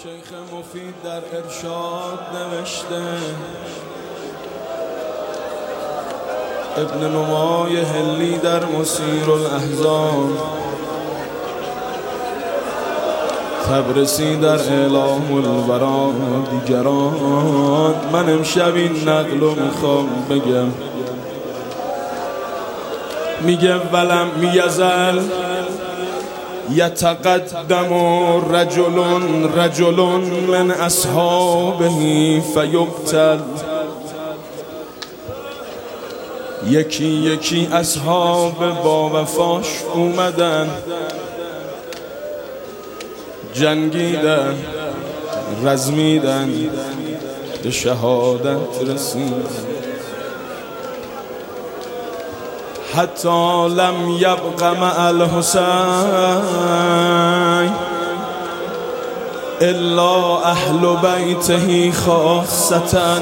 شیخ مفید در ارشاد نوشته ابن نمای هلی در مسیر الاحزان، تبرسی در اعلام الورا دیگران. من امشب این نقلو میخوام بگم. میگه ولم میزل یتقدم رجل من اصحابه فیقتل. یکی یکی اصحاب با وفاش اومدن، جنگیدن، رزمیدن، به شهادت رسید. حتی لم یبق مع الحسین الا اهل بیته خاصتا.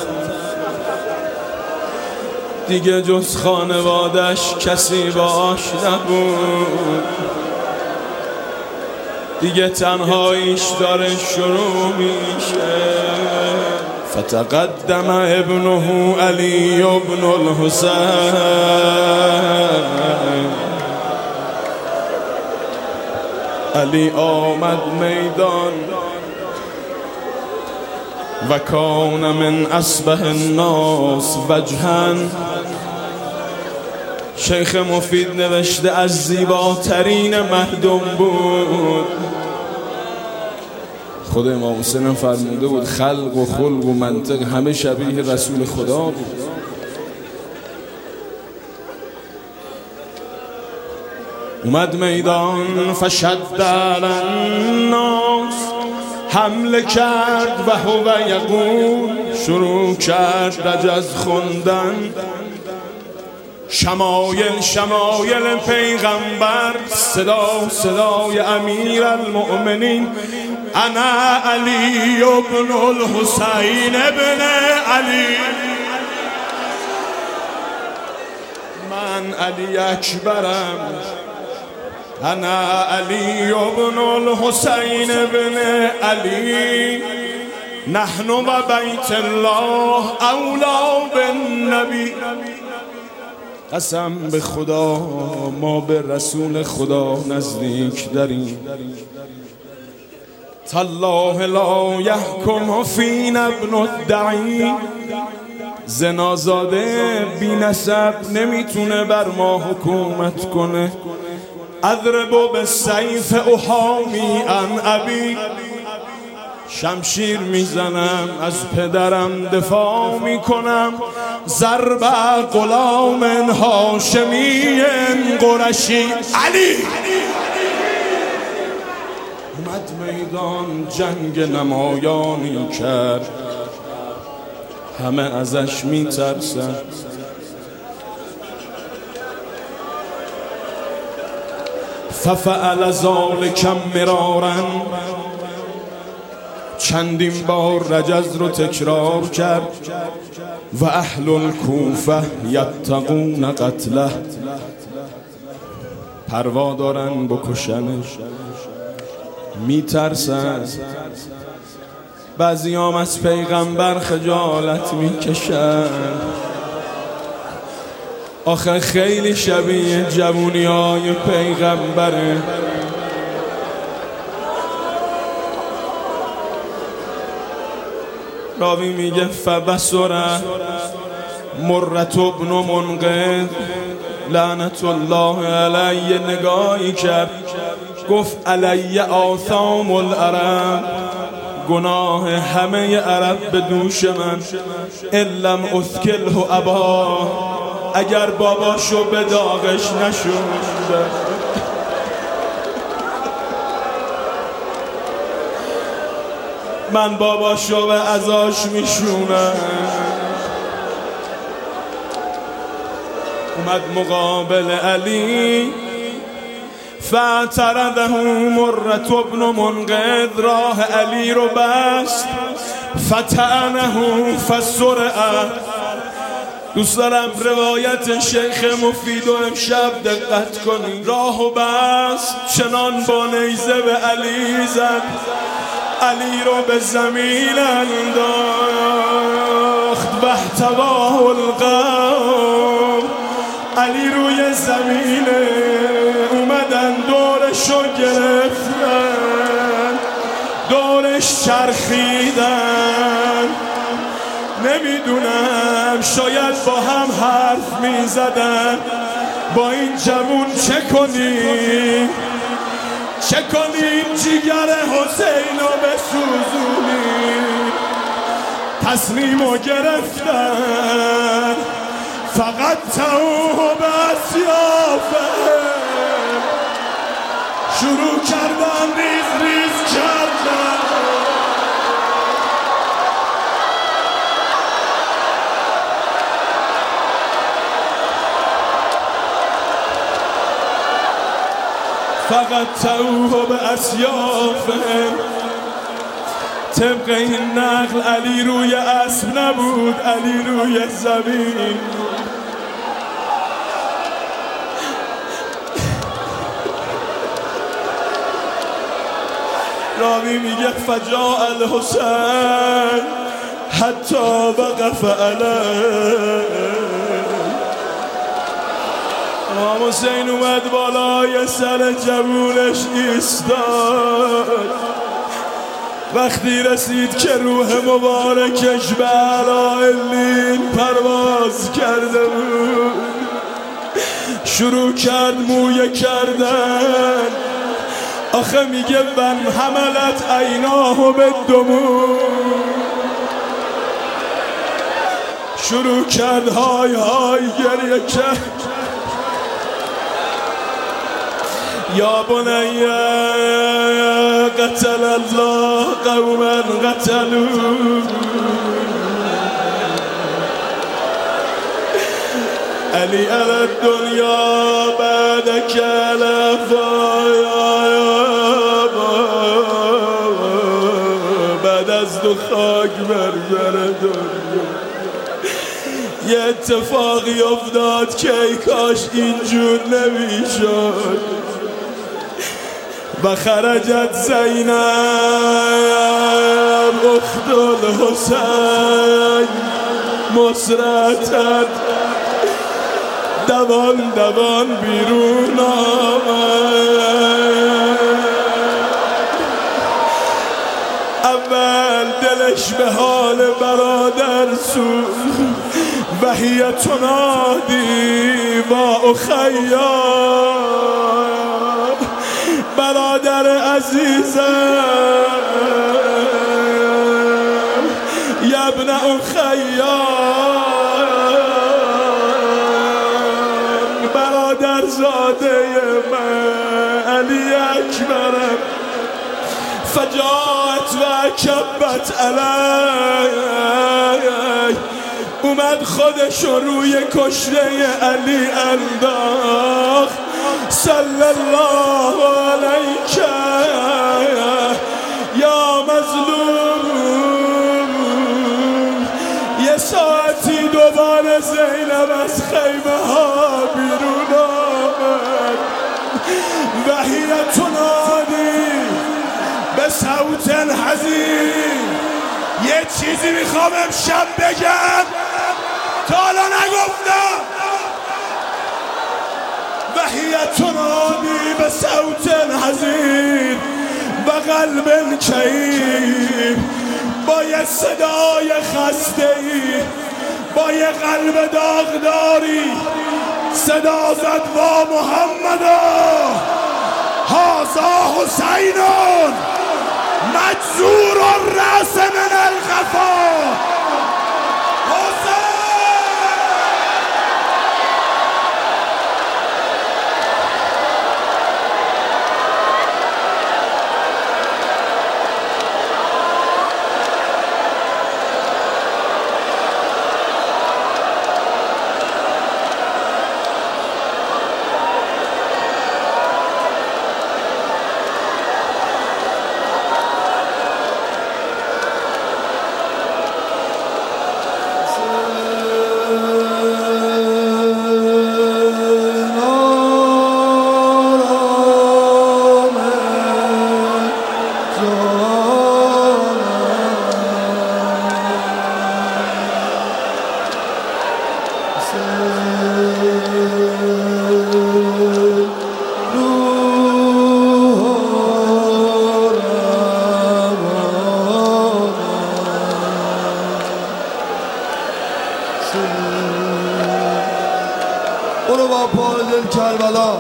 دیگه جز خانوادش کسی باش نبود، دیگه تنهاییش داره شروع میشه. فتقدم ابنه علی ابن الحسین، علی آمد میدان و کان من اصبح الناس وجها. شیخ مفید نوشته از زیباترین مردم بود. خود امام حسین فرموده بود خلق و خلق و منطق همه شبیه رسول خدا بود. اومد میدان فشد الناس، حمله کرد و هو یقول، شروع کرد رجز خوندن. شمایل شمایل پیغمبر، صدا صدای امیر المؤمنین. انا علی ابن الحسین ابن علی، من علی اکبرم. انا علی ابن الحسین ابن علی، نحن و بیت الله اولا بالنبی. قسم به خدا ما به رسول خدا نزدیک داریم. تالله لا یحکم فینا ابن الدعی، زنازاده بی نسب نمیتونه بر ما حکومت کنه. اضرب بالسیف احامی عن ابی، شمشیر میزنم از پدرم دفاع میکنم. ضرب غلام هاشمی قرشی، علی اومد میدان جنگ نمایانی کرد، همه ازش میترسن. ففعل ذلک مرارا، چندین بار رجز رو تکرار کرد. و اهل الکوفه یتقون قتله، پروا دارن بکشنش، میترسن. بعضیام از پیغمبر خجالت میکشن. آخه خیلی شبیه جوونی های پیغمبره. راوی میگه فبصره مرة ابن منقذ لعنت الله علیه، نگاهی کرد گفت علیه آثام العرب، گناه همه عرب به دوش من. الم اثکله ابا، اگر باباشو به داغش نشونده. من باباشو به عزاش میشونم. اومد مقابل علی، فاعترضه مرة ابن منقذ، راه علی رو بست. فطعنه فسرع. دوست دارم روایت شیخ مفید و امشب دقت کنی. راهو بست، چنان با نیزه به علی زد. علی رو به زمین انداخت بحتواه القوم. علی روی زمین اومدن دورشو گرفتن، دورش چرخیدن. نمیدونم شاید با هم حرف میزدن با این جوون چه کنیم، چه کنیم جیگر حسین رو بسوزونیم. تصمیمو گرفتن فقط توه به اسیافه، شروع کردن ریز ریز کردن. فقط توه به اسیافه. طبق این نقل علی روی اسب نبود، علی روی زمین. راوی میگه فجاء الحسین حتی وقف علیه. امام حسین اومد بالای سر جوونش ایستاد. وقتی رسید که روح مبارکش به اعلی علیین پرواز کرده بود، شروع کرد مویه کردن. آخه میگه من حملت عیناه به دموع، شروع کرد های های گریه کرد. یا بنی قتل الله قوما قتلوا علی علی الدنیا بعدک بعد از دو خاک بر دنیا. یه اتفاقی افتاد که ای کاش اینجور نمیشد. و خرجت زینب اخت الحسین مسرعتن، دوان دوان بیرون آمد. اول دلش به حال برادر سوخت و هی تنادی با اخیا، برادر عزیزم یا ابن اخیان، برادر زاده من علی اکبرم. فجاعت و کبت علی، اومد خودش روی کشته علی انداخت. صلی الله علیک یا مظلوم. یه ساعتی دوباره زینب از خیمه ها بیرون آمد و هی تنادی به صوت حزین. یه چیزی میخوام امشب بگم تا حالا نگفتم. و هی تنادی به صوت حزین و قلب کئیب، با یه صدای خسته‌ای، با یه قلب داغداری صدا زد با محمدا هذا حسین مجزور الرأس من القفا. کربلا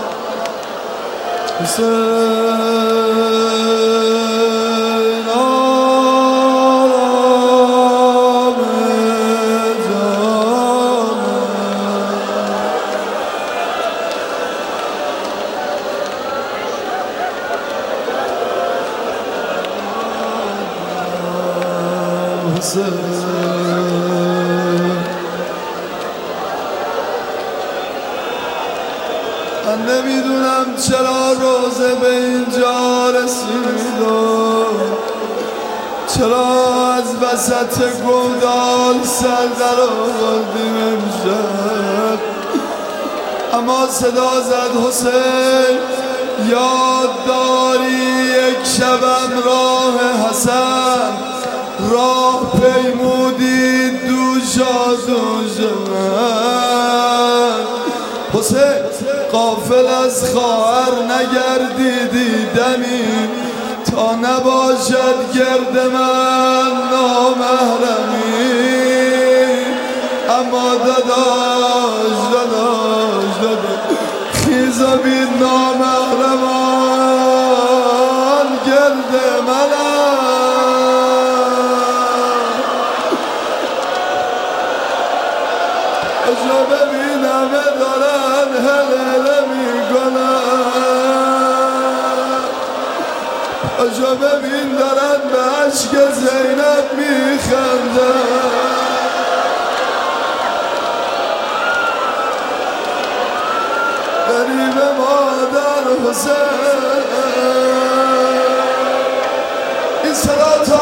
حسین آرام جانم من نمیدونم چرا روزه به اینجا رسید و چرا از وسط گودال سر در آوردیم امشب، اما صدا زد حسین یاد داری یک شبم راه حسن راه پیمودی دوشا دوش من. حسین غافل از خواهر نگردیدی دمی تا نباشد گرد من نامحرمی، اما داداش خیزا بین نامحرمان گرد منم. اجا ببینم دارن هلله میکنن، اجا ببین دارن به عشق زینب میخندن. غریب مادر حسین این صدا تا